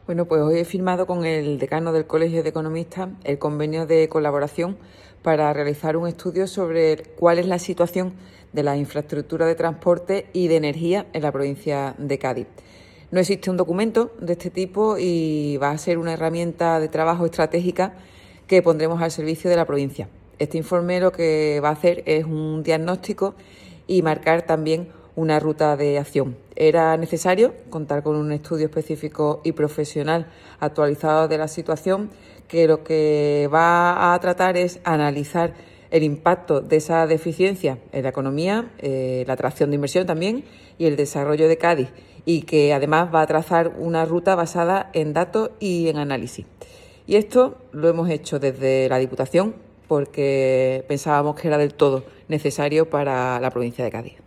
Bueno, pues hoy he firmado con el decano del Colegio de Economistas el convenio de colaboración para realizar un estudio sobre cuál es la situación de la infraestructura de transporte y de energía en la provincia de Cádiz. No existe un documento de este tipo y va a ser una herramienta de trabajo estratégica que pondremos al servicio de la provincia. Este informe lo que va a hacer es un diagnóstico y marcar también una ruta de acción. Era necesario contar con un estudio específico y profesional actualizado de la situación, que lo que va a tratar es analizar el impacto de esa deficiencia en la economía, la atracción de inversión también y el desarrollo de Cádiz, y que además va a trazar una ruta basada en datos y en análisis. Y esto lo hemos hecho desde la Diputación porque pensábamos que era del todo necesario para la provincia de Cádiz.